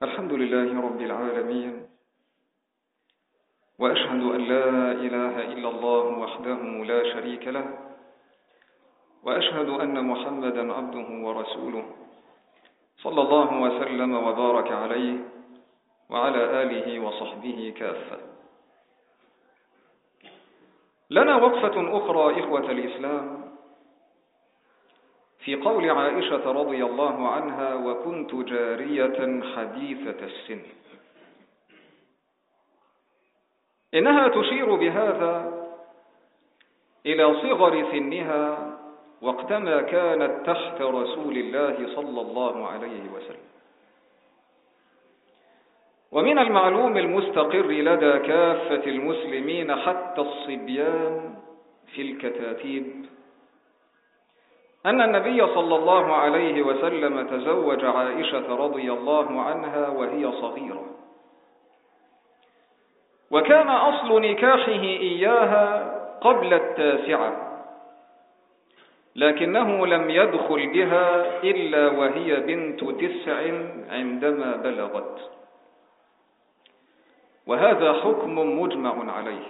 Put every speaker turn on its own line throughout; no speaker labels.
الحمد لله رب العالمين، وأشهد أن لا إله إلا الله وحده لا شريك له، وأشهد أن محمدا عبده ورسوله صلى الله وسلم وبارك عليه وعلى آله وصحبه كافة. لنا وقفة أخرى إخوة الإسلام في قول عائشة رضي الله عنها: وكنت جارية حديثة السن. إنها تشير بهذا إلى صغر سنها وقتما كانت تحت رسول الله صلى الله عليه وسلم. ومن المعلوم المستقر لدى كافة المسلمين حتى الصبيان في الكتاتيب أن النبي صلى الله عليه وسلم تزوج عائشة رضي الله عنها وهي صغيرة، وكان أصل نكاحه إياها قبل 9، لكنه لم يدخل بها إلا وهي بنت 9 عندما بلغت، وهذا حكم مجمع عليه.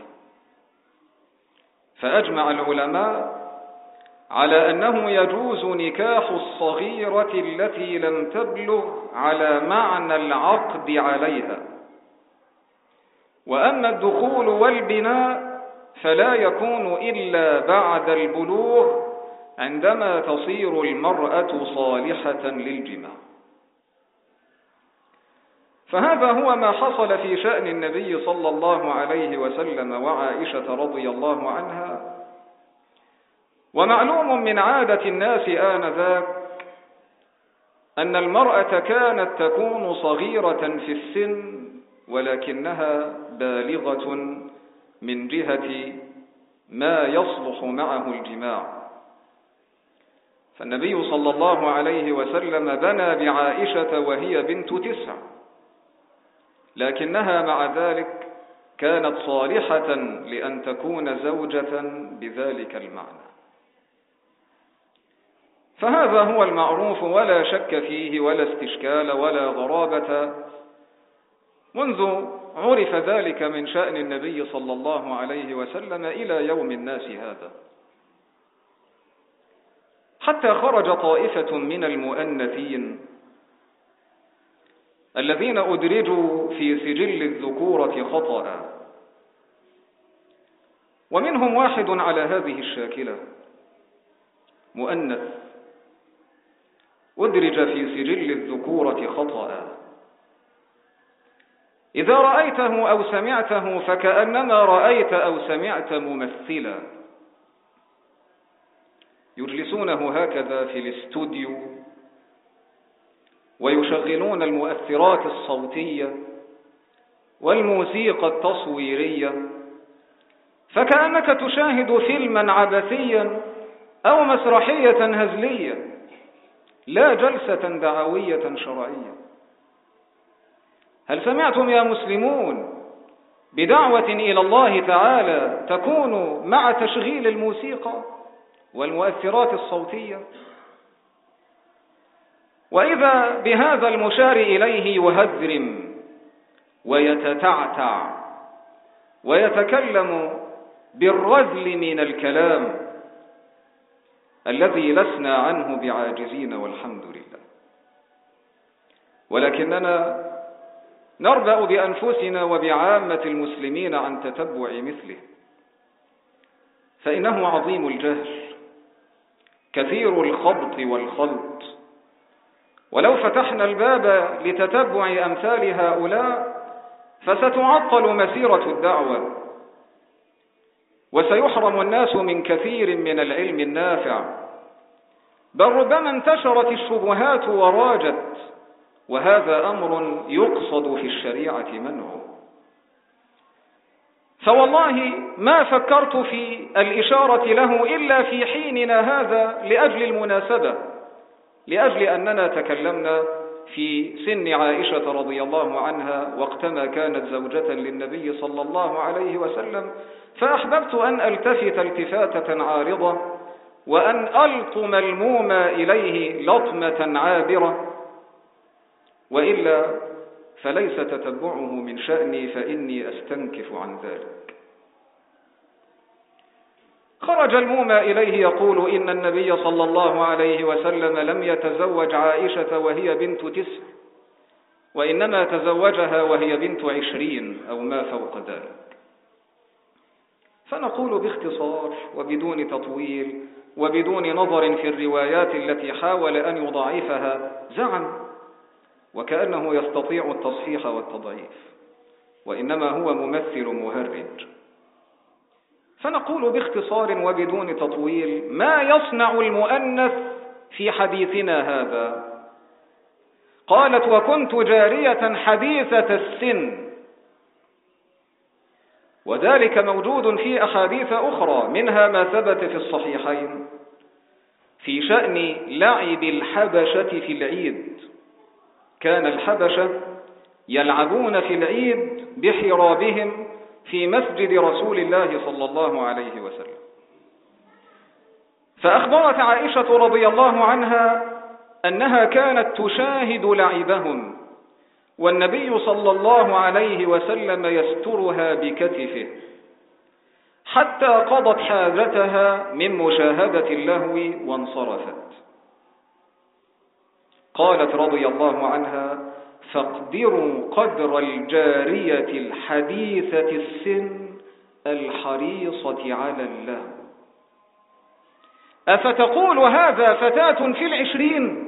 فأجمع العلماء على أنه يجوز نكاح الصغيرة التي لم تبلغ على معنى العقد عليها، وأما الدخول والبناء فلا يكون إلا بعد البلوغ عندما تصير المرأة صالحة للجماع. فهذا هو ما حصل في شأن النبي صلى الله عليه وسلم وعائشة رضي الله عنها. ومعلوم من عادة الناس آنذاك أن المرأة كانت تكون صغيرة في السن ولكنها بالغة من جهة ما يصلح معه الجماع. فالنبي صلى الله عليه وسلم بنى بعائشة وهي بنت 9، لكنها مع ذلك كانت صالحة لأن تكون زوجة بذلك المعنى. فهذا هو المعروف ولا شك فيه ولا استشكال ولا غرابة منذ عرف ذلك من شأن النبي صلى الله عليه وسلم إلى يوم الناس هذا، حتى خرج طائفة من المؤنثين الذين أدرجوا في سجل الذكورة خطأ، ومنهم واحد على هذه الشاكلة، مؤنث أدرج في سجل الذكورة خطأ. إذا رأيته أو سمعته فكأنما رأيت أو سمعت ممثلا، يجلسونه هكذا في الاستوديو ويشغلون المؤثرات الصوتية والموسيقى التصويرية، فكأنك تشاهد فيلما عبثيا أو مسرحية هزلية، لا جلسة دعوية شرعية. هل سمعتم يا مسلمون بدعوة إلى الله تعالى تكون مع تشغيل الموسيقى والمؤثرات الصوتية؟ وإذا بهذا المشار إليه يهذرم ويتتعتع ويتكلم بالرذل من الكلام الذي لسنا عنه بعاجزين والحمد لله. ولكننا نربأ بأنفسنا وبعامة المسلمين عن تتبع مثله، فإنه عظيم الجهل كثير الخبط والخلط. ولو فتحنا الباب لتتبع أمثال هؤلاء فستعطل مسيرة الدعوة، وسيحرم الناس من كثير من العلم النافع، بل ربما انتشرت الشبهات وراجت، وهذا أمر يقصد في الشريعة منعه. فوالله ما فكرت في الإشارة له إلا في حيننا هذا لأجل المناسبة، لأجل أننا تكلمنا في سن عائشة رضي الله عنها وقتما كانت زوجة للنبي صلى الله عليه وسلم، فأحببت أن ألتفت التفاتة عارضة وأن ألطم المومى إليه لطمة عابرة، وإلا فليس تتبعه من شأني فإني أستنكف عن ذلك. خرج المومى إليه يقول إن النبي صلى الله عليه وسلم لم يتزوج عائشة وهي بنت 9، وإنما تزوجها وهي بنت 20 أو ما فوق ذلك. فنقول باختصار وبدون تطويل وبدون نظر في الروايات التي حاول أن يضاعفها، زعم وكأنه يستطيع التصحيح والتضعيف، وإنما هو ممثل مهرج. فنقول باختصار وبدون تطويل: ما يصنع المؤنث في حديثنا هذا؟ قالت: وكنت جارية حديثة السن، وذلك موجود في أحاديث أخرى، منها ما ثبت في الصحيحين في شأن لعب الحبشة في العيد. كان الحبشة يلعبون في العيد بحرابهم في مسجد رسول الله صلى الله عليه وسلم. فأخبرت عائشة رضي الله عنها أنها كانت تشاهد لعبهم، والنبي صلى الله عليه وسلم يسترها بكتفه حتى قضت حاجتها من مشاهدة اللهو وانصرفت. قالت رضي الله عنها: فاقدروا قدر الجارية الحديثة السن الحريصة على اللهو. أفتقول هذا فتاة في 20؟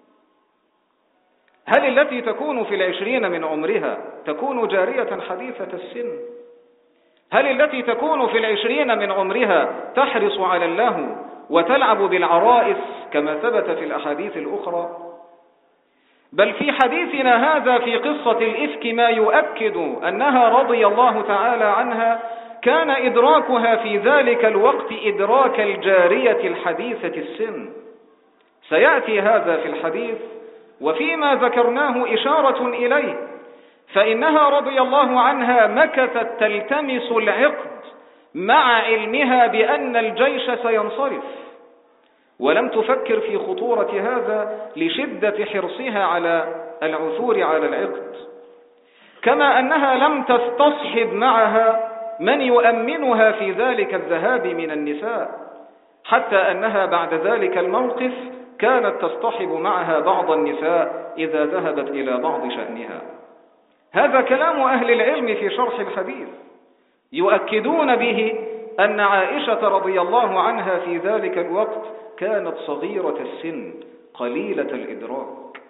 هل التي تكون في 20 من عمرها تكون جارية حديثة السن؟ هل التي تكون في 20 من عمرها تحرص على اللهو وتلعب بالعرائس كما ثبت في الأحاديث الأخرى؟ بل في حديثنا هذا في قصة الإفك ما يؤكد أنها رضي الله تعالى عنها كان إدراكها في ذلك الوقت إدراك الجارية الحديثة السن. سيأتي هذا في الحديث وفيما ذكرناه إشارة إليه، فإنها رضي الله عنها مكثت تلتمس العقد مع علمها بأن الجيش سينصرف، ولم تفكر في خطورة هذا لشدة حرصها على العثور على العقد، كما أنها لم تستصحب معها من يؤمنها في ذلك الذهاب من النساء، حتى أنها بعد ذلك الموقف كانت تصطحب معها بعض النساء إذا ذهبت إلى بعض شأنها. هذا كلام أهل العلم في شرح الحديث، يؤكدون به أن عائشة رضي الله عنها في ذلك الوقت كانت صغيرة السن قليلة الإدراك.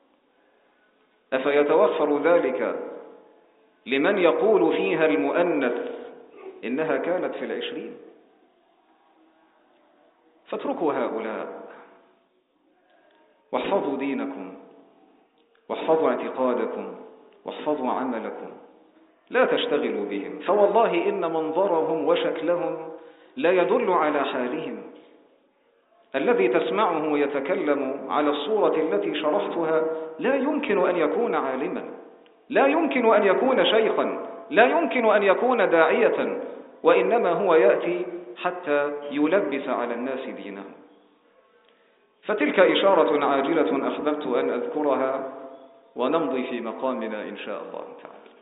أفيتوفر ذلك لمن يقول فيها المؤنث إنها كانت في 20؟ فاتركوا هؤلاء واحفظوا دينكم واحفظوا اعتقادكم واحفظوا عملكم، لا تشتغلوا بهم، فوالله إن منظرهم وشكلهم لا يدل على حالهم. الذي تسمعه يتكلم على الصورة التي شرحتها لا يمكن أن يكون عالما، لا يمكن أن يكون شيخا، لا يمكن أن يكون داعية، وإنما هو يأتي حتى يلبس على الناس دينهم. فتلك إشارة عاجلة أحببت أن أذكرها ونمضي في مقامنا إن شاء الله تعالى.